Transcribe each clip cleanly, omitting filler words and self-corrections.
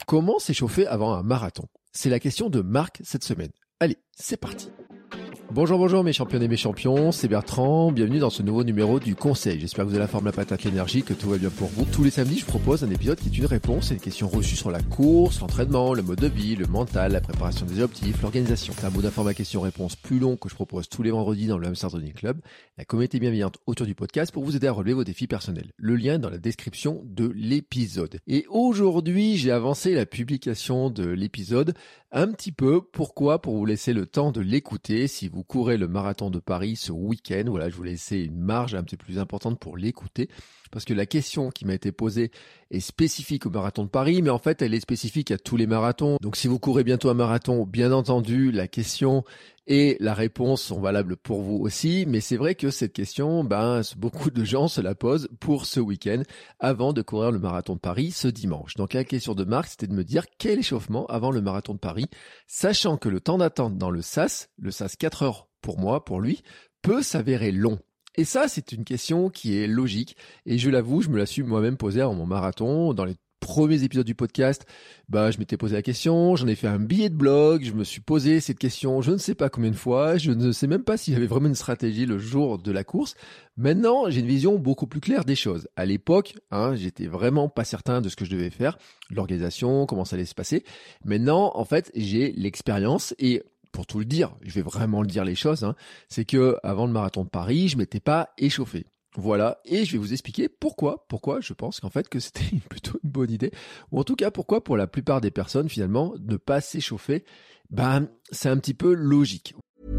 Comment s'échauffer avant un marathon? C'est la question de Marc cette semaine. Allez, c'est parti. Bonjour mes championnes et mes champions, c'est Bertrand, bienvenue dans ce nouveau numéro du Conseil. J'espère que vous avez la forme, la patate, l'énergie, que tout va bien pour vous. Tous les samedis, je propose un épisode qui est une réponse à des questions reçues sur la course, l'entraînement, le mode de vie, le mental, la préparation des objectifs, l'organisation. C'est un mot d'information question-réponse plus long que je propose tous les vendredis dans le Hamster Running Club, la communauté bienveillante autour du podcast pour vous aider à relever vos défis personnels. Le lien est dans la description de l'épisode. Et aujourd'hui, j'ai avancé la publication de l'épisode un petit peu. Pourquoi? Pour vous laisser le temps de l'écouter. Si vous courez le marathon de Paris ce week-end, voilà, je vous laisse une marge un petit peu plus importante pour l'écouter. Parce que la question qui m'a été posée est spécifique au marathon de Paris, mais en fait, elle est spécifique à tous les marathons. Donc, si vous courez bientôt un marathon, bien entendu, la question et la réponse sont valables pour vous aussi. Mais c'est vrai que cette question, beaucoup de gens se la posent pour ce week-end avant de courir le marathon de Paris ce dimanche. Donc, la question de Marc, c'était de me dire quel échauffement avant le marathon de Paris, sachant que le temps d'attente dans le SAS 4 heures pour moi, pour lui, peut s'avérer long. Et ça, c'est une question qui est logique. Et je l'avoue, je me la suis moi-même posée avant mon marathon. Dans les premiers épisodes du podcast, je m'étais posé la question, j'en ai fait un billet de blog, je me suis posé cette question, je ne sais pas combien de fois, je ne sais même pas s'il y avait vraiment une stratégie le jour de la course. Maintenant, j'ai une vision beaucoup plus claire des choses. À l'époque, j'étais vraiment pas certain de ce que je devais faire, de l'organisation, comment ça allait se passer. Maintenant, en fait, j'ai l'expérience et pour tout le dire, je vais vraiment le dire les choses, c'est que avant le marathon de Paris, je m'étais pas échauffé. Voilà, et je vais vous expliquer pourquoi je pense qu'en fait que c'était plutôt une bonne idée, ou en tout cas pourquoi pour la plupart des personnes finalement ne pas s'échauffer, c'est un petit peu logique.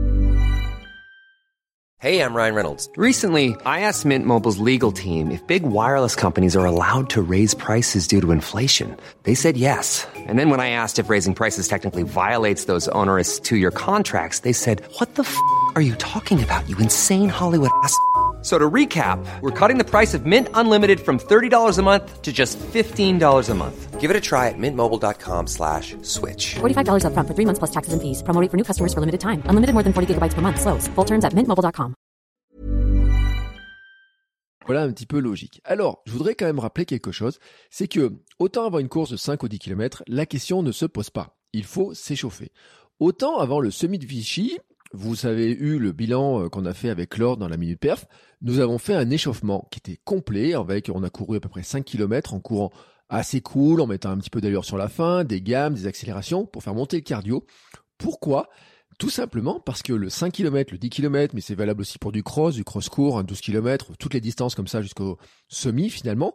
Hey, I'm Ryan Reynolds. Recently, I asked Mint Mobile's legal team if big wireless companies are allowed to raise prices due to inflation. They said yes. And then when I asked if raising prices technically violates those onerous two-year contracts, they said, "What the f*** are you talking about, you insane Hollywood ass?" So to recap, we're cutting the price of Mint Unlimited from $30 a month to just $15 a month. Give it a try at mintmobile.com/switch. $45 up front for 3 months plus taxes and fees. Promo rate for new customers for limited time. Unlimited more than 40 gigabytes per month. Slows full terms at mintmobile.com. Voilà un petit peu logique. Alors, je voudrais quand même rappeler quelque chose, c'est que autant avant une course de 5 ou 10 km, la question ne se pose pas. Il faut s'échauffer. Autant avant le semi de Vichy, vous avez eu le bilan qu'on a fait avec Laure dans la Minute Perf, nous avons fait un échauffement qui était complet, on a couru à peu près 5 km en courant assez cool, en mettant un petit peu d'allure sur la fin, des gammes, des accélérations pour faire monter le cardio. Pourquoi ? Tout simplement parce que le 5 km, le 10 km, mais c'est valable aussi pour du cross court, 12 km, toutes les distances comme ça jusqu'au semi finalement,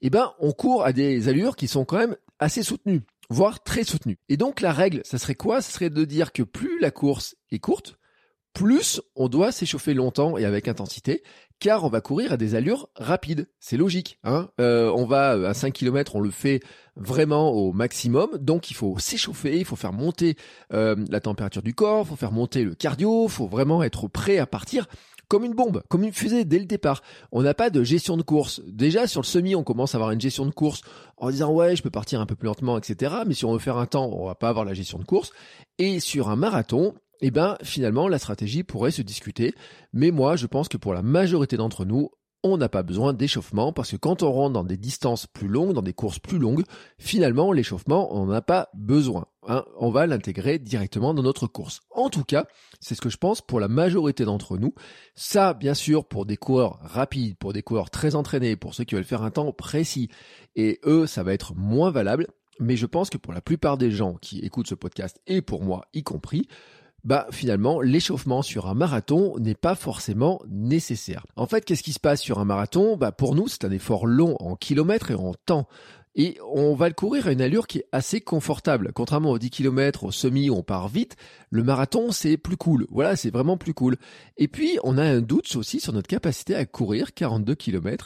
on court à des allures qui sont quand même assez soutenues, voire très soutenues. Et donc la règle, ça serait quoi ? Ça serait de dire que plus la course est courte, plus on doit s'échauffer longtemps et avec intensité, car on va courir à des allures rapides. C'est logique. On va à 5 km, on le fait vraiment au maximum, donc il faut s'échauffer, il faut faire monter la température du corps, il faut faire monter le cardio, il faut vraiment être prêt à partir comme une bombe, comme une fusée dès le départ. On n'a pas de gestion de course. Déjà sur le semi, on commence à avoir une gestion de course en disant ouais, je peux partir un peu plus lentement, etc. Mais si on veut faire un temps, on va pas avoir la gestion de course. Et sur un marathon, finalement, la stratégie pourrait se discuter. Mais moi, je pense que pour la majorité d'entre nous, on n'a pas besoin d'échauffement parce que quand on rentre dans des distances plus longues, dans des courses plus longues, finalement, l'échauffement, on n'en a pas besoin. On va l'intégrer directement dans notre course. En tout cas, c'est ce que je pense pour la majorité d'entre nous. Ça, bien sûr, pour des coureurs rapides, pour des coureurs très entraînés, pour ceux qui veulent faire un temps précis. Et eux, ça va être moins valable. Mais je pense que pour la plupart des gens qui écoutent ce podcast, et pour moi y compris, finalement, l'échauffement sur un marathon n'est pas forcément nécessaire. En fait, qu'est-ce qui se passe sur un marathon ? Pour nous, c'est un effort long en kilomètres et en temps. Et on va le courir à une allure qui est assez confortable. Contrairement aux 10 km, au semi où on part vite, le marathon c'est plus cool. Voilà, c'est vraiment plus cool. Et puis on a un doute aussi sur notre capacité à courir 42 km,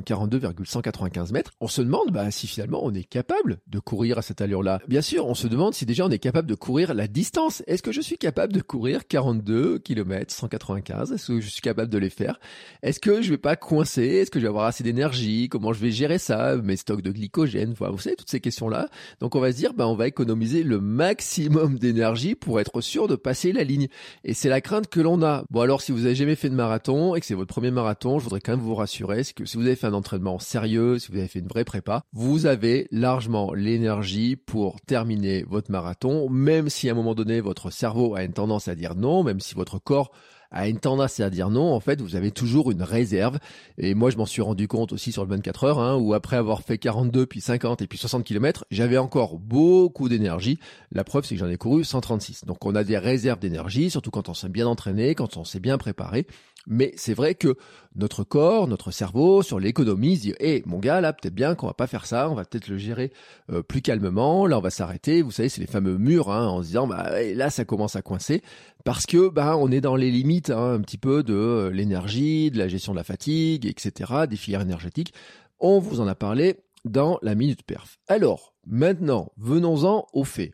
42,195 mètres. On se demande si finalement on est capable de courir à cette allure-là. Bien sûr, on se demande si déjà on est capable de courir la distance. Est-ce que je suis capable de courir 42 km 195 ? Est-ce que je suis capable de les faire ? Est-ce que je vais pas coincer ? Est-ce que je vais avoir assez d'énergie ? Comment je vais gérer ça ? Mes stocks de glycogène ? l'hydrogène, voilà, vous savez, toutes ces questions-là. Donc on va se dire, on va économiser le maximum d'énergie pour être sûr de passer la ligne. Et c'est la crainte que l'on a. Bon alors, si vous avez jamais fait de marathon et que c'est votre premier marathon, je voudrais quand même vous rassurer, c'est que si vous avez fait un entraînement sérieux, si vous avez fait une vraie prépa, vous avez largement l'énergie pour terminer votre marathon, même si à un moment donné, votre cerveau a une tendance à dire non, même si votre corps a une tendance à dire non, en fait, vous avez toujours une réserve. Et moi, je m'en suis rendu compte aussi sur le 24 heures, où après avoir fait 42, puis 50 et puis 60 km, j'avais encore beaucoup d'énergie. La preuve, c'est que j'en ai couru 136. Donc, on a des réserves d'énergie, surtout quand on s'est bien entraîné, quand on s'est bien préparé. Mais c'est vrai que notre corps, notre cerveau, sur l'économie, se dit « mon gars, là, peut-être bien qu'on va pas faire ça, on va peut-être le gérer plus calmement, là, on va s'arrêter. » Vous savez, c'est les fameux murs, en se disant « là, ça commence à coincer. » Parce que on est dans les limites un petit peu de l'énergie, de la gestion de la fatigue, etc., des filières énergétiques. On vous en a parlé dans la Minute Perf. Alors, maintenant, venons-en aux faits.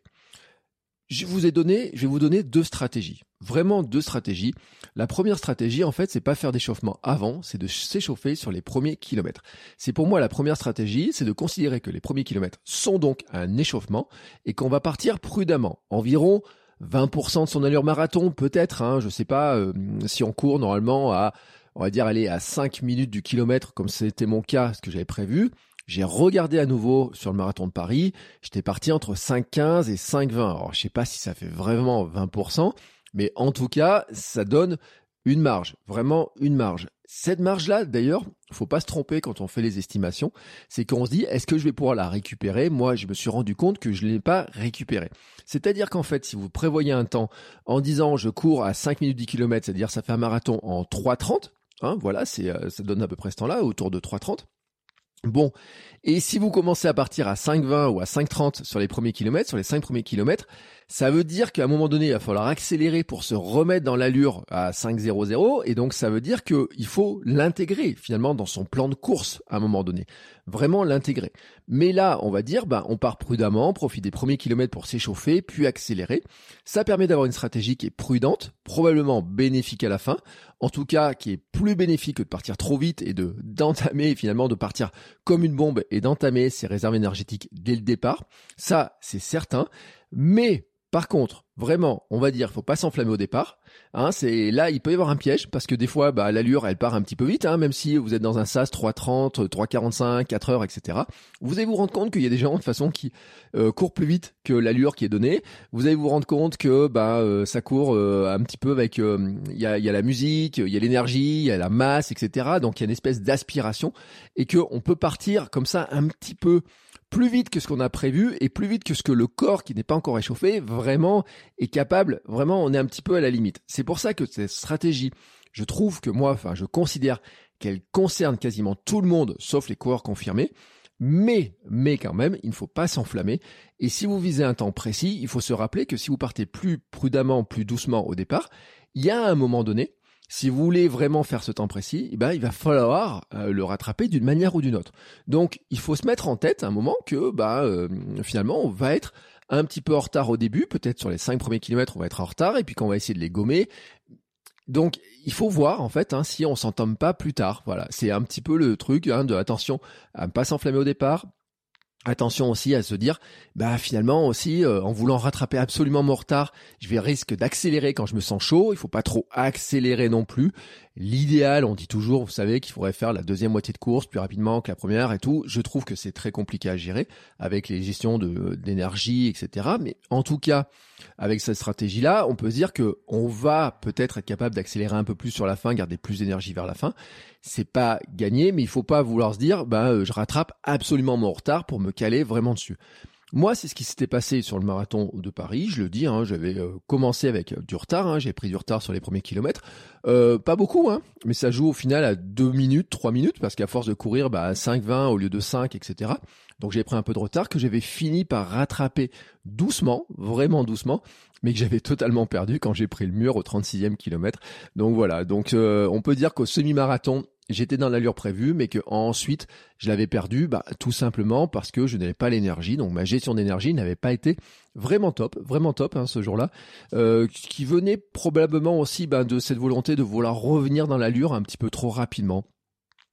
Je vais vous donner 2 stratégies. Vraiment 2 stratégies. La première stratégie, en fait, c'est pas faire d'échauffement avant, c'est de s'échauffer sur les premiers kilomètres. C'est pour moi la première stratégie, c'est de considérer que les premiers kilomètres sont donc un échauffement et qu'on va partir prudemment. Environ 20% de son allure marathon, peut-être, je sais pas, si on court normalement on va dire aller à 5 minutes du kilomètre, comme c'était mon cas, ce que j'avais prévu. J'ai regardé à nouveau sur le marathon de Paris, j'étais parti entre 5,15 et 5,20. Alors, je sais pas si ça fait vraiment 20%, mais en tout cas, ça donne une marge, vraiment une marge. Cette marge-là, d'ailleurs, faut pas se tromper quand on fait les estimations, c'est qu'on se dit, est-ce que je vais pouvoir la récupérer? Moi, je me suis rendu compte que je ne l'ai pas récupérée. C'est-à-dire qu'en fait, si vous prévoyez un temps en disant, je cours à 5 minutes 10 km, c'est-à-dire ça fait un marathon en 3,30, voilà, ça donne à peu près ce temps-là, autour de 3,30. Bon, et si vous commencez à partir à 5,20 ou à 5,30 sur les premiers kilomètres, sur les 5 premiers kilomètres, ça veut dire qu'à un moment donné, il va falloir accélérer pour se remettre dans l'allure à 5,00, et donc ça veut dire qu'il faut l'intégrer finalement dans son plan de course à un moment donné. Vraiment l'intégrer. Mais là, on va dire, on part prudemment, on profite des premiers kilomètres pour s'échauffer, puis accélérer. Ça permet d'avoir une stratégie qui est prudente, probablement bénéfique à la fin, en tout cas qui est plus bénéfique que de partir trop vite et d'entamer finalement de partir comme une bombe et d'entamer ses réserves énergétiques dès le départ. Ça, c'est certain. Mais par contre, vraiment, on va dire, faut pas s'enflammer au départ. C'est là, il peut y avoir un piège parce que des fois, l'allure, elle part un petit peu vite, même si vous êtes dans un sas 3,30, 3,45, 4 heures, etc. Vous allez vous rendre compte qu'il y a des gens de toute façon qui courent plus vite que l'allure qui est donnée. Vous allez vous rendre compte que ça court un petit peu avec, il y a la musique, il y a l'énergie, il y a la masse, etc. Donc il y a une espèce d'aspiration et que on peut partir comme ça un petit peu plus vite que ce qu'on a prévu et plus vite que ce que le corps qui n'est pas encore échauffé vraiment est capable. Vraiment, on est un petit peu à la limite. C'est pour ça que cette stratégie, je trouve que moi, je considère qu'elle concerne quasiment tout le monde sauf les coureurs confirmés. Mais quand même, il ne faut pas s'enflammer. Et si vous visez un temps précis, il faut se rappeler que si vous partez plus prudemment, plus doucement au départ, il y a un moment donné, si vous voulez vraiment faire ce temps précis, il va falloir le rattraper d'une manière ou d'une autre. Donc, il faut se mettre en tête à un moment que finalement, on va être un petit peu en retard au début. Peut-être sur les 5 premiers kilomètres, on va être en retard et puis qu'on va essayer de les gommer. Donc, il faut voir en fait si on s'entame pas plus tard. Voilà, c'est un petit peu le truc de attention à ne pas s'enflammer au départ. Attention aussi à se dire, finalement aussi, en voulant rattraper absolument mon retard, je vais risque d'accélérer quand je me sens chaud. Il faut pas trop accélérer non plus. L'idéal, on dit toujours, vous savez, qu'il faudrait faire la deuxième moitié de course plus rapidement que la première et tout. Je trouve que c'est très compliqué à gérer avec les gestions d'énergie, etc. Mais en tout cas, avec cette stratégie-là, on peut se dire que on va peut-être être capable d'accélérer un peu plus sur la fin, garder plus d'énergie vers la fin. C'est pas gagné, mais il faut pas vouloir se dire, je rattrape absolument mon retard pour me caler vraiment dessus. Moi, c'est ce qui s'était passé sur le marathon de Paris. Je le dis, j'avais commencé avec du retard. J'ai pris du retard sur les premiers kilomètres. Pas beaucoup, mais ça joue au final à 2 minutes, 3 minutes, parce qu'à force de courir à 5,20 au lieu de 5, etc. Donc j'ai pris un peu de retard que j'avais fini par rattraper doucement, vraiment doucement, mais que j'avais totalement perdu quand j'ai pris le mur au 36e kilomètre. Donc voilà, on peut dire qu'au semi-marathon, j'étais dans l'allure prévue, mais que ensuite je l'avais perdu, tout simplement parce que je n'avais pas l'énergie. Donc ma gestion d'énergie n'avait pas été vraiment top ce jour-là, qui venait probablement aussi de cette volonté de vouloir revenir dans l'allure un petit peu trop rapidement.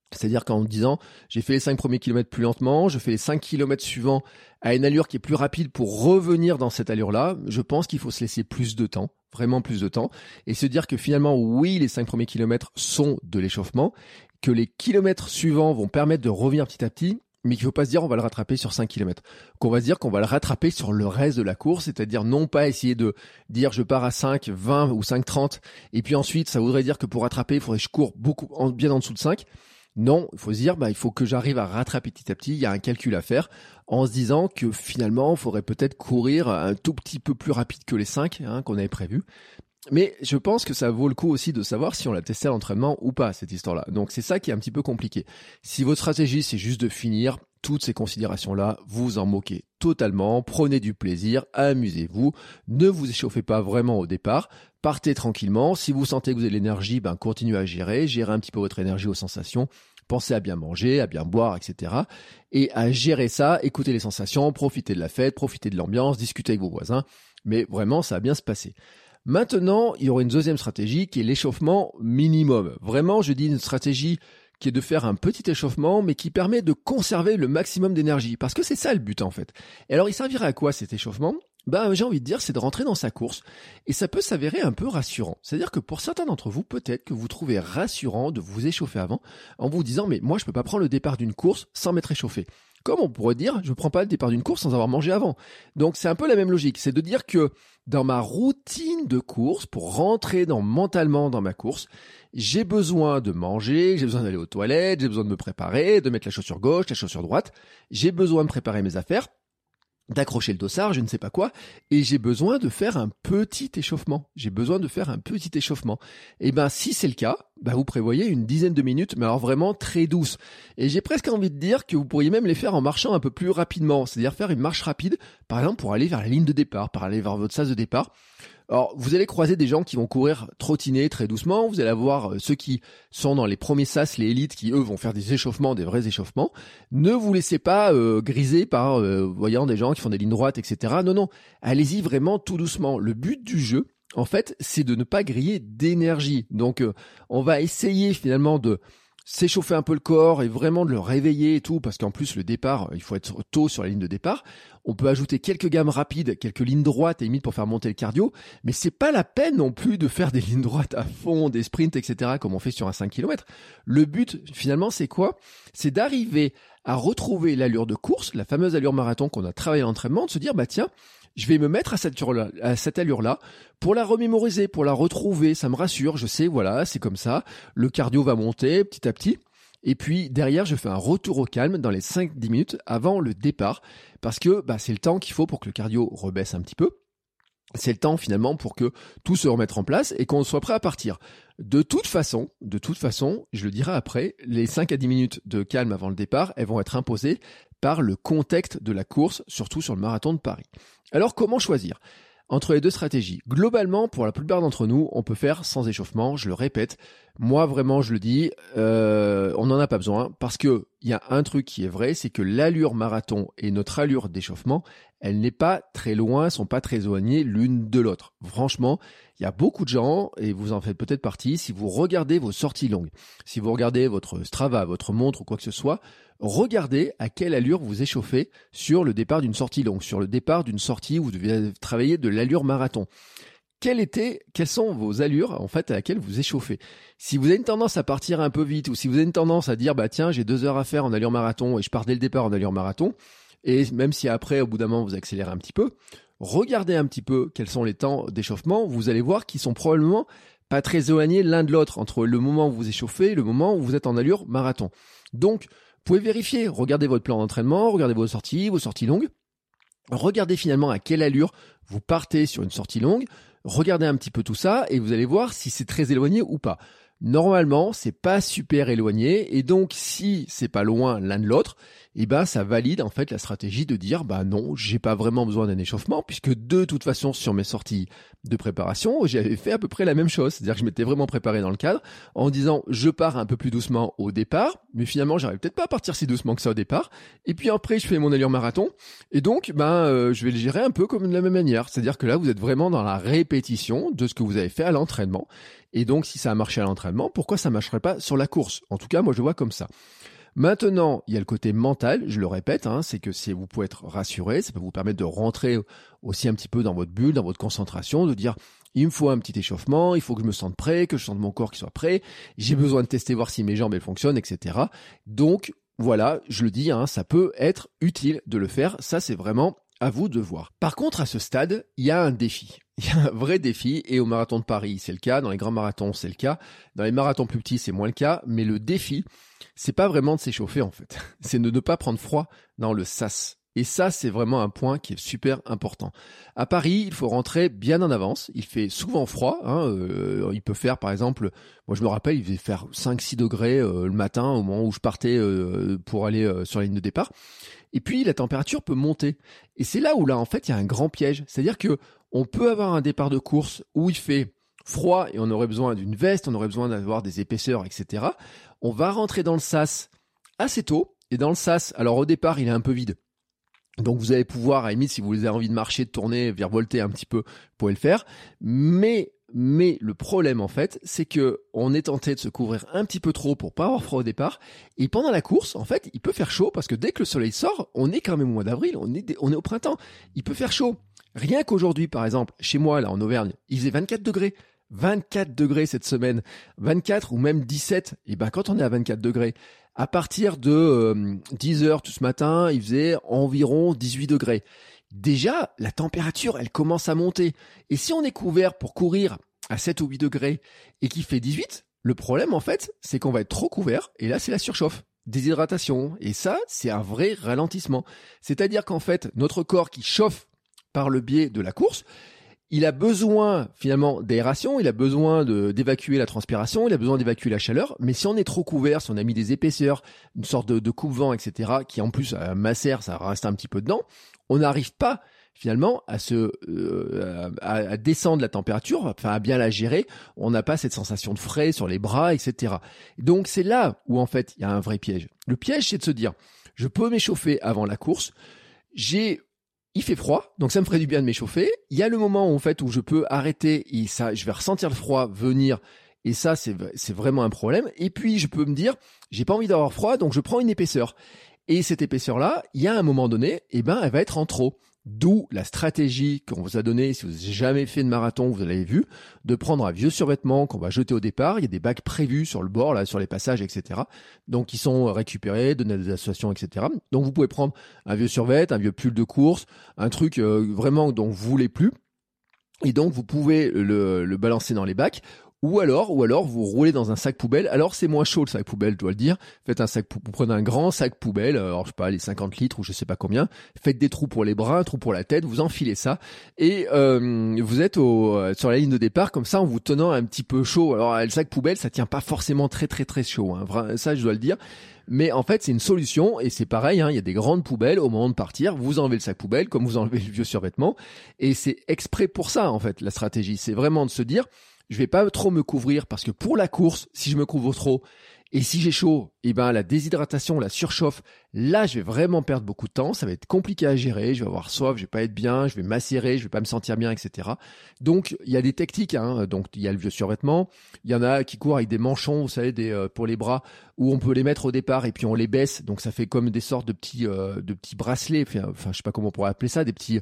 C'est-à-dire qu'en disant, j'ai fait les 5 premiers kilomètres plus lentement, je fais les 5 kilomètres suivants à une allure qui est plus rapide pour revenir dans cette allure-là, je pense qu'il faut se laisser plus de temps, vraiment plus de temps, et se dire que finalement, oui, les 5 premiers kilomètres sont de l'échauffement, que les kilomètres suivants vont permettre de revenir petit à petit, mais qu'il ne faut pas se dire on va le rattraper sur 5 kilomètres. Qu'on va se dire qu'on va le rattraper sur le reste de la course, c'est-à-dire non pas essayer de dire je pars à 5, 20 ou 5, 30, et puis ensuite ça voudrait dire que pour rattraper, il faudrait que je cours bien en dessous de 5. Non, il faut se dire, il faut que j'arrive à rattraper petit à petit, il y a un calcul à faire, en se disant que finalement, il faudrait peut-être courir un tout petit peu plus rapide que les 5 qu'on avait prévu. Mais je pense que ça vaut le coup aussi de savoir si on l'a testé à l'entraînement ou pas, cette histoire-là. Donc c'est ça qui est un petit peu compliqué. Si votre stratégie, c'est juste de finir, toutes ces considérations-là, vous en moquez totalement, prenez du plaisir, amusez-vous, ne vous échauffez pas vraiment au départ, partez tranquillement, si vous sentez que vous avez de l'énergie, continuez à gérer un petit peu votre énergie aux sensations, pensez à bien manger, à bien boire, etc. Et à gérer ça, écoutez les sensations, profitez de la fête, profitez de l'ambiance, discutez avec vos voisins, mais vraiment ça va bien se passer. Maintenant, il y aura une deuxième stratégie qui est l'échauffement minimum. Vraiment, je dis une stratégie qui est de faire un petit échauffement, mais qui permet de conserver le maximum d'énergie. Parce que c'est ça le but, en fait. Et alors, il servirait à quoi cet échauffement ? J'ai envie de dire, c'est de rentrer dans sa course. Et ça peut s'avérer un peu rassurant. C'est-à-dire que pour certains d'entre vous, peut-être que vous trouvez rassurant de vous échauffer avant, en vous disant, mais moi, je peux pas prendre le départ d'une course sans m'être échauffé. Comme on pourrait dire, je ne prends pas le départ d'une course sans avoir mangé avant. Donc c'est un peu la même logique, c'est de dire que dans ma routine de course, pour rentrer mentalement dans ma course, j'ai besoin de manger, j'ai besoin d'aller aux toilettes, j'ai besoin de me préparer, de mettre la chaussure gauche, la chaussure droite, j'ai besoin de préparer mes affaires, d'accrocher le dossard, je ne sais pas quoi, et j'ai besoin de faire un petit échauffement. Et si c'est le cas, vous prévoyez une dizaine de minutes, mais alors vraiment très douce. Et j'ai presque envie de dire que vous pourriez même les faire en marchant un peu plus rapidement, c'est-à-dire faire une marche rapide, par exemple pour aller vers la ligne de départ, par aller vers votre sas de départ. Alors, vous allez croiser des gens qui vont courir trottiner très doucement. Vous allez avoir ceux qui sont dans les premiers sas, les élites, qui eux vont faire des échauffements, des vrais échauffements. Ne vous laissez pas griser par voyant des gens qui font des lignes droites, etc. Non. Allez-y vraiment tout doucement. Le but du jeu, en fait, c'est de ne pas griller d'énergie. Donc, on va essayer finalement de s'échauffer un peu le corps et vraiment de le réveiller et tout, parce qu'en plus le départ, il faut être tôt sur la ligne de départ. On peut ajouter quelques gammes rapides, quelques lignes droites et limite pour faire monter le cardio, mais c'est pas la peine non plus de faire des lignes droites à fond, des sprints, etc. comme on fait sur un 5 km. Le but finalement c'est quoi ? C'est d'arriver à retrouver l'allure de course, la fameuse allure marathon qu'on a travaillé à l'entraînement, de se dire tiens, je vais me mettre à cette allure-là pour la remémoriser, pour la retrouver, ça me rassure, je sais, voilà, c'est comme ça, le cardio va monter petit à petit, et puis derrière, je fais un retour au calme dans les 5-10 minutes avant le départ, parce que c'est le temps qu'il faut pour que le cardio rebaisse un petit peu. C'est le temps finalement pour que tout se remette en place et qu'on soit prêt à partir. De toute façon, je le dirai après, les 5 à 10 minutes de calme avant le départ, elles vont être imposées par le contexte de la course, surtout sur le marathon de Paris. Alors comment choisir entre les deux stratégies ? Globalement, pour la plupart d'entre nous, on peut faire sans échauffement, je le répète. Moi, vraiment, je le dis, on n'en a pas besoin parce que il y a un truc qui est vrai, c'est que l'allure marathon et notre allure d'échauffement, elle n'est pas très loin, sont pas très éloignées l'une de l'autre. Franchement, il y a beaucoup de gens, et vous en faites peut-être partie, si vous regardez vos sorties longues, si vous regardez votre Strava, votre montre ou quoi que ce soit, regardez à quelle allure vous échauffez sur le départ d'une sortie longue, sur le départ d'une sortie où vous devez travailler de l'allure marathon. Quelles sont vos allures en fait à laquelle vous échauffez ? Si vous avez une tendance à partir un peu vite ou si vous avez une tendance à dire tiens, j'ai 2 heures à faire en allure marathon et je pars dès le départ en allure marathon, et même si après au bout d'un moment vous accélérez un petit peu, regardez un petit peu quels sont les temps d'échauffement, vous allez voir qu'ils sont probablement pas très éloignés l'un de l'autre entre le moment où vous échauffez et le moment où vous êtes en allure marathon. Donc, vous pouvez vérifier, regardez votre plan d'entraînement, regardez vos sorties longues, regardez finalement à quelle allure vous partez sur une sortie longue, regardez un petit peu tout ça et vous allez voir si c'est très éloigné ou pas. Normalement, c'est pas super éloigné et donc si c'est pas loin l'un de l'autre, ça valide en fait la stratégie de dire non, j'ai pas vraiment besoin d'un échauffement puisque de toute façon sur mes sorties de préparation, j'avais fait à peu près la même chose, c'est-à-dire que je m'étais vraiment préparé dans le cadre en disant je pars un peu plus doucement au départ, mais finalement j'arrive peut-être pas à partir si doucement que ça au départ et puis après je fais mon allure marathon et donc je vais le gérer un peu comme de la même manière, c'est-à-dire que là vous êtes vraiment dans la répétition de ce que vous avez fait à l'entraînement Et donc, si ça a marché à l'entraînement, pourquoi ça ne marcherait pas sur la course? En tout cas, moi, je vois comme ça. Maintenant, il y a le côté mental, je le répète, c'est que vous pouvez être rassuré, ça peut vous permettre de rentrer aussi un petit peu dans votre bulle, dans votre concentration, de dire il me faut un petit échauffement, il faut que je me sente prêt, que je sente mon corps qui soit prêt, j'ai besoin de tester, voir si mes jambes elles fonctionnent, etc. Donc voilà, je le dis, ça peut être utile de le faire, ça c'est vraiment à vous de voir. Par contre, à ce stade, il y a un défi. Il y a un vrai défi, et au marathon de Paris, c'est le cas, dans les grands marathons, c'est le cas, dans les marathons plus petits, c'est moins le cas, mais le défi, c'est pas vraiment de s'échauffer en fait, c'est de ne pas prendre froid dans le sas. Et ça, c'est vraiment un point qui est super important. À Paris, il faut rentrer bien en avance. Il fait souvent froid. Il peut faire, par exemple, moi je me rappelle, il faisait faire 5-6 degrés le matin au moment où je partais pour aller sur la ligne de départ. Et puis, la température peut monter. Et c'est là où, en fait, il y a un grand piège. C'est-à-dire que on peut avoir un départ de course où il fait froid et on aurait besoin d'une veste, on aurait besoin d'avoir des épaisseurs, etc. On va rentrer dans le sas assez tôt. Et dans le sas, alors au départ, il est un peu vide. Donc vous allez pouvoir, à la limite, si vous avez envie de marcher, de tourner, virevolter un petit peu, vous pouvez le faire. Mais le problème, en fait, c'est que on est tenté de se couvrir un petit peu trop pour pas avoir froid au départ. Et pendant la course, en fait, il peut faire chaud parce que dès que le soleil sort, on est quand même au mois d'avril, on est au printemps. Il peut faire chaud. Rien qu'aujourd'hui, par exemple, chez moi, là, en Auvergne, il faisait 24 degrés. 24 degrés cette semaine, 24 ou même 17. Et ben, quand on est à 24 degrés, à partir de 10 heures tout ce matin, il faisait environ 18 degrés. Déjà, la température, elle commence à monter. Et si on est couvert pour courir à 7 ou 8 degrés et qu'il fait 18, le problème, en fait, c'est qu'on va être trop couvert. Et là, c'est la surchauffe, déshydratation. Et ça, c'est un vrai ralentissement. C'est-à-dire qu'en fait, notre corps qui chauffe par le biais de la course, il a besoin finalement d'aération, il a besoin d'évacuer la transpiration, il a besoin d'évacuer la chaleur, mais si on est trop couvert, si on a mis des épaisseurs, une sorte de coupe-vent, etc., qui en plus macère, ça reste un petit peu dedans, on n'arrive pas finalement à descendre la température, enfin à bien la gérer, on n'a pas cette sensation de frais sur les bras, etc. Donc c'est là où en fait il y a un vrai piège. Le piège, c'est de se dire, je peux m'échauffer avant la course, il fait froid, donc ça me ferait du bien de m'échauffer. Il y a le moment en fait où je peux arrêter et ça, je vais ressentir le froid venir. Et ça, c'est vraiment un problème. Et puis, je peux me dire, j'ai pas envie d'avoir froid, donc je prends une épaisseur. Et cette épaisseur-là, il y a un moment donné, elle va être en trop. D'où la stratégie qu'on vous a donnée, si vous n'avez jamais fait de marathon, vous l'avez vu, de prendre un vieux survêtement qu'on va jeter au départ. Il y a des bacs prévus sur le bord, là, sur les passages, etc. Donc, ils sont récupérés, donnés à des associations, etc. Donc, vous pouvez prendre un vieux survêt, un vieux pull de course, un truc vraiment dont vous voulez plus. Et donc, vous pouvez le balancer dans les bacs. Ou alors, vous roulez dans un sac poubelle. Alors, c'est moins chaud, le sac poubelle, je dois le dire. Faites vous prenez un grand sac poubelle, alors, je sais pas, les 50 litres ou je sais pas combien. Faites des trous pour les bras, un trou pour la tête, vous enfilez ça. Et, vous êtes sur la ligne de départ, comme ça, en vous tenant un petit peu chaud. Alors, le sac poubelle, ça tient pas forcément très, très, très chaud, ça, je dois le dire. Mais en fait, c'est une solution et c'est pareil, il y a des grandes poubelles au moment de partir, vous enlevez le sac poubelle comme vous enlevez le vieux survêtement et c'est exprès pour ça en fait la stratégie, c'est vraiment de se dire je vais pas trop me couvrir parce que pour la course, si je me couvre trop et si j'ai chaud, la déshydratation, la surchauffe, là je vais vraiment perdre beaucoup de temps, ça va être compliqué à gérer, je vais avoir soif, je vais pas être bien, je vais macérer, je vais pas me sentir bien, etc. Donc il y a des techniques, donc il y a le vieux survêtement, il y en a qui courent avec des manchons, vous savez, pour les bras, où on peut les mettre au départ et puis on les baisse, donc ça fait comme des sortes de petits bracelets, enfin je sais pas comment on pourrait appeler ça, des petits,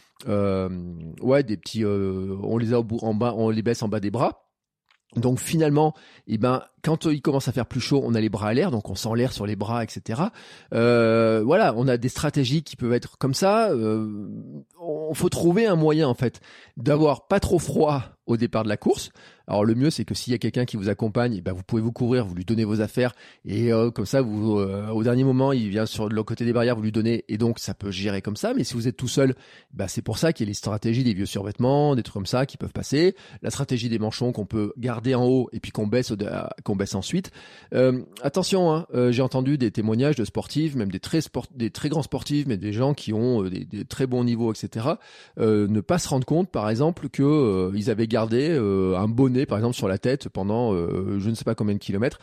on les a en bas, on les baisse en bas des bras. Donc finalement, quand il commence à faire plus chaud, on a les bras à l'air, donc on sent l'air sur les bras, etc. On a des stratégies qui peuvent être comme ça. Faut trouver un moyen en fait d'avoir pas trop froid au départ de la course. Alors le mieux c'est que s'il y a quelqu'un qui vous accompagne, vous pouvez vous couvrir, vous lui donnez vos affaires et comme ça vous au dernier moment il vient sur l'autre côté des barrières, vous lui donnez et donc ça peut gérer comme ça. Mais si vous êtes tout seul, c'est pour ça qu'il y a les stratégies des vieux survêtements, des trucs comme ça qui peuvent passer. La stratégie des manchons qu'on peut garder en haut et puis qu'on baisse ensuite. Attention, j'ai entendu des témoignages de sportifs, même des très grands sportifs, mais des gens qui ont des très bons niveaux, etc. Ne pas se rendre compte, par exemple, que ils avaient garder un bonnet par exemple sur la tête pendant je ne sais pas combien de kilomètres.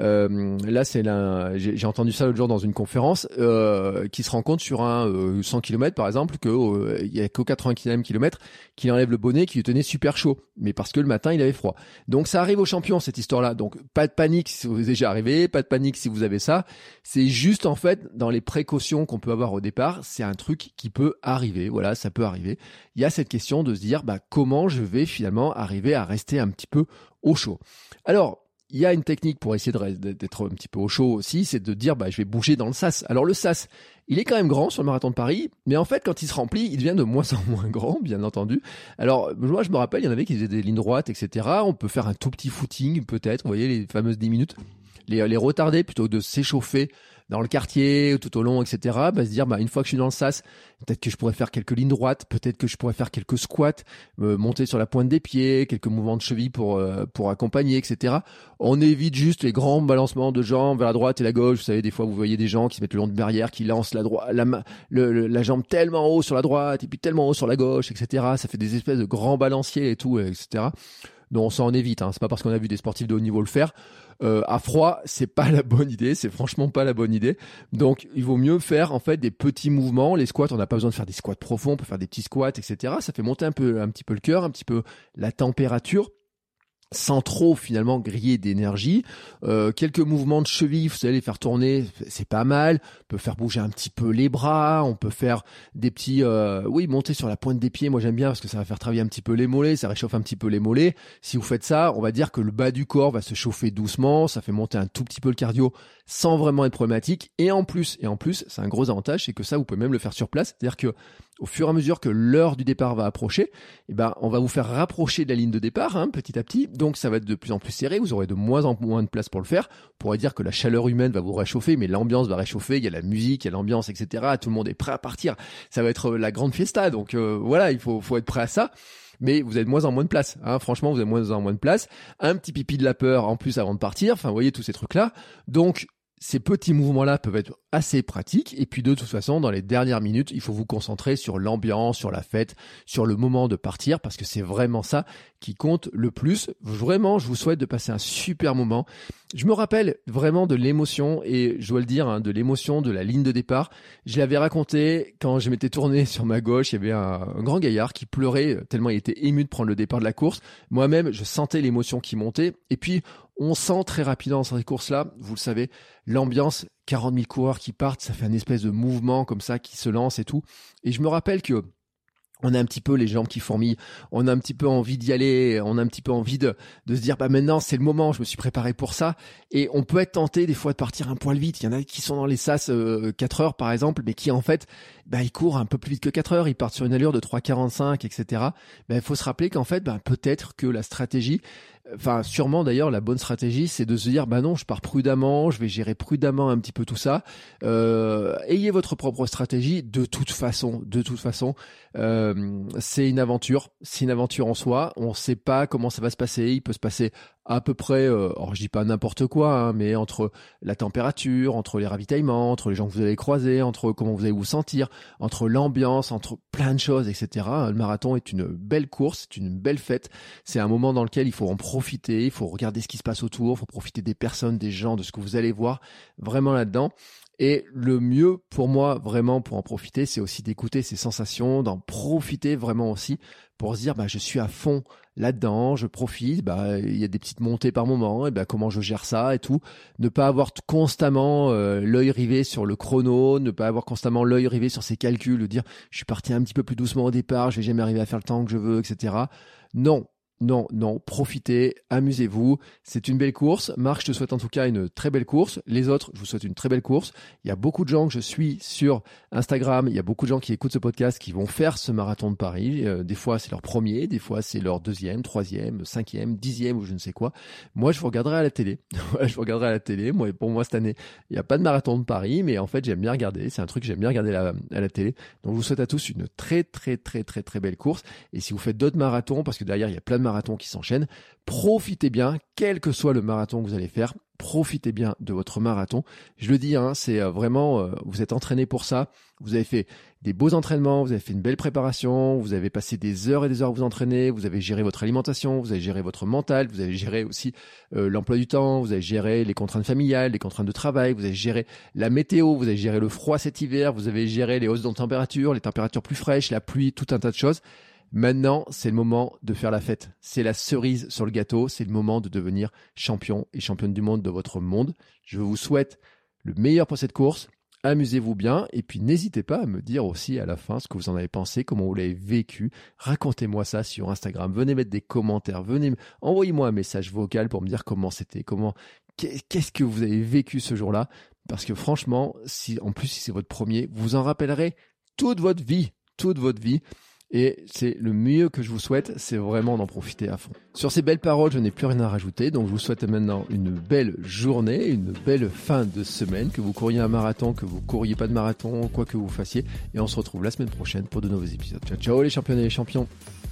Là j'ai entendu ça l'autre jour dans une conférence qui se rend compte sur un 100 km par exemple que il y a qu'au 80e kilomètre qu'il enlève le bonnet qui lui tenait super chaud, mais parce que le matin il avait froid. Donc ça arrive aux champions cette histoire-là. Donc pas de panique si vous êtes déjà arrivé, pas de panique si vous avez ça. C'est juste en fait dans les précautions qu'on peut avoir au départ, c'est un truc qui peut arriver. Voilà, ça peut arriver. Il y a cette question de se dire comment je vais finalement arriver à rester un petit peu au chaud. Alors il y a une technique pour essayer d'être un petit peu au chaud aussi, c'est de dire je vais bouger dans le sas. Alors le sas, il est quand même grand sur le marathon de Paris, mais en fait quand il se remplit, il devient de moins en moins grand, bien entendu. Alors moi je me rappelle, il y en avait qui faisaient des lignes droites, etc. On peut faire un tout petit footing peut-être, vous voyez les fameuses 10 minutes, les retarder plutôt que de s'échauffer dans le quartier tout au long, etc. Se dire une fois que je suis dans le sas, peut-être que je pourrais faire quelques lignes droites, peut-être que je pourrais faire quelques squats, monter sur la pointe des pieds, quelques mouvements de cheville pour accompagner, etc. On évite juste les grands balancements de jambes vers la droite et la gauche. Vous savez, des fois vous voyez des gens qui se mettent le long de barrière, qui lancent la jambe tellement haut sur la droite et puis tellement haut sur la gauche, etc. Ça fait des espèces de grands balanciers et tout, etc. Donc ça en évite. C'est pas parce qu'on a vu des sportifs de haut niveau le faire. À froid, c'est pas la bonne idée, c'est franchement pas la bonne idée. Donc, il vaut mieux faire en fait des petits mouvements. Les squats, on n'a pas besoin de faire des squats profonds, on peut faire des petits squats, etc. Ça fait monter un petit peu le cœur, un petit peu la température, sans trop finalement griller d'énergie. Quelques mouvements de cheville, vous savez, les faire tourner, c'est pas mal. On peut faire bouger un petit peu les bras, on peut faire des petits monter sur la pointe des pieds. Moi j'aime bien parce que ça va faire travailler un petit peu les mollets, ça réchauffe un petit peu les mollets. Si vous faites ça, on va dire que le bas du corps va se chauffer doucement, ça fait monter un tout petit peu le cardio sans vraiment être problématique. Et en plus, c'est un gros avantage, c'est que ça vous pouvez même le faire sur place, c'est-à-dire que au fur et à mesure que l'heure du départ va approcher, on va vous faire rapprocher de la ligne de départ petit à petit. Donc ça va être de plus en plus serré, vous aurez de moins en moins de place pour le faire. On pourrait dire que la chaleur humaine va vous réchauffer, mais l'ambiance va réchauffer, il y a la musique, il y a l'ambiance, etc. Tout le monde est prêt à partir. Ça va être la grande fiesta, donc voilà, il faut être prêt à ça. Mais vous avez de moins en moins de place. Franchement, vous avez de moins en moins de place. Un petit pipi de la peur en plus avant de partir. Enfin, vous voyez tous ces trucs-là. Donc, ces petits mouvements-là peuvent être assez pratiques. Et puis, de toute façon, dans les dernières minutes, il faut vous concentrer sur l'ambiance, sur la fête, sur le moment de partir, parce que c'est vraiment ça qui compte le plus. Vraiment, je vous souhaite de passer un super moment. Je me rappelle vraiment de l'émotion, et je dois le dire, de l'émotion de la ligne de départ. Je l'avais raconté quand je m'étais tourné sur ma gauche. Il y avait un grand gaillard qui pleurait tellement il était ému de prendre le départ de la course. Moi-même, je sentais l'émotion qui montait. Et puis, on sent très rapidement dans ces courses-là, vous le savez, l'ambiance, 40 000 coureurs qui partent, ça fait un espèce de mouvement comme ça qui se lance et tout. Et je me rappelle que on a un petit peu les jambes qui fourmillent, on a un petit peu envie d'y aller, on a un petit peu envie de se dire maintenant c'est le moment, je me suis préparé pour ça. Et on peut être tenté des fois de partir un poil vite. Il y en a qui sont dans les sas 4 heures par exemple, mais qui en fait ils courent un peu plus vite que 4 heures, ils partent sur une allure de 3,45, etc. Il faut se rappeler qu'en fait peut-être que la stratégie, sûrement d'ailleurs la bonne stratégie, c'est de se dire non, je pars prudemment, je vais gérer prudemment un petit peu tout ça. Ayez votre propre stratégie. De toute façon, c'est une aventure en soi. On ne sait pas comment ça va se passer. Il peut se passer à peu près, je dis pas n'importe quoi, mais entre la température, entre les ravitaillements, entre les gens que vous allez croiser, entre comment vous allez vous sentir, entre l'ambiance, entre plein de choses, etc. Le marathon est une belle course, c'est une belle fête. C'est un moment dans lequel il faut en profiter, il faut regarder ce qui se passe autour, il faut profiter des personnes, des gens, de ce que vous allez voir vraiment là-dedans. Et le mieux pour moi, vraiment, pour en profiter, c'est aussi d'écouter ces sensations, d'en profiter vraiment aussi pour se dire, je suis à fond là-dedans, je profite, il y a des petites montées par moment, et comment je gère ça et tout. Ne pas avoir constamment l'œil rivé sur le chrono, ne pas avoir constamment l'œil rivé sur ses calculs, de dire, je suis parti un petit peu plus doucement au départ, je vais jamais arriver à faire le temps que je veux, etc. Non, profitez, amusez-vous, c'est une belle course. Marc, je te souhaite en tout cas une très belle course. Les autres, je vous souhaite une très belle course. Il y a beaucoup de gens que je suis sur Instagram, il y a beaucoup de gens qui écoutent ce podcast qui vont faire ce marathon de Paris. Des fois, c'est leur premier, des fois, c'est leur 2e, 3e, 5e, 10e ou je ne sais quoi. Moi, je vous regarderai à la télé. Moi, pour moi, cette année, il n'y a pas de marathon de Paris, mais en fait, j'aime bien regarder. C'est un truc que j'aime bien regarder à la télé. Donc, je vous souhaite à tous une très, très, très, très, très belle course. Et si vous faites d'autres marathons, parce que derrière, il y a plein de marathons qui s'enchaînent, profitez bien, quel que soit le marathon que vous allez faire. profitez bien de votre marathon. Je le dis, c'est vraiment, vous êtes entraîné pour ça. Vous avez fait des beaux entraînements, vous avez fait une belle préparation, vous avez passé des heures et des heures à vous entraîner, vous avez géré votre alimentation, vous avez géré votre mental, vous avez géré aussi l'emploi du temps, vous avez géré les contraintes familiales, les contraintes de travail, vous avez géré la météo, vous avez géré le froid cet hiver, vous avez géré les hausses de température, les températures plus fraîches, la pluie, tout un tas de choses. Maintenant, c'est le moment de faire la fête. C'est la cerise sur le gâteau. C'est le moment de devenir champion et championne du monde de votre monde. Je vous souhaite le meilleur pour cette course. Amusez-vous bien. Et puis, n'hésitez pas à me dire aussi à la fin ce que vous en avez pensé, comment vous l'avez vécu. Racontez-moi ça sur Instagram. Venez mettre des commentaires. Envoyez-moi un message vocal pour me dire comment c'était, qu'est-ce que vous avez vécu ce jour-là. Parce que franchement, si c'est votre premier, vous en rappellerez toute votre vie. Et c'est le mieux que je vous souhaite, c'est vraiment d'en profiter à fond. Sur ces belles paroles, je n'ai plus rien à rajouter, donc je vous souhaite maintenant une belle journée, une belle fin de semaine, que vous couriez un marathon, que vous couriez pas de marathon, quoi que vous fassiez, et on se retrouve la semaine prochaine pour de nouveaux épisodes. Ciao ciao les championnes et les champions.